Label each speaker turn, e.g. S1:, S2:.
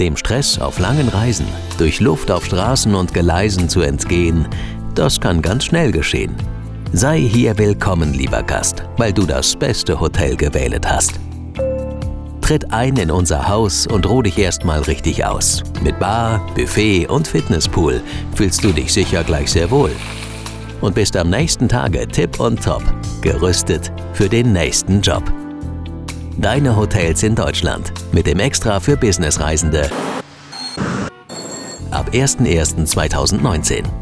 S1: Dem Stress auf langen Reisen, durch Luft auf Straßen und Gleisen zu entgehen, das kann ganz schnell geschehen. Sei hier willkommen, lieber Gast, weil du das beste Hotel gewählt hast. Tritt ein in unser Haus und ruh dich erstmal richtig aus. Mit Bar, Buffet und Fitnesspool fühlst du dich sicher gleich sehr wohl. Und bist am nächsten Tage tipp und top, gerüstet für den nächsten Job. Deine Hotels in Deutschland mit dem Extra für Businessreisende ab 01.01.2019.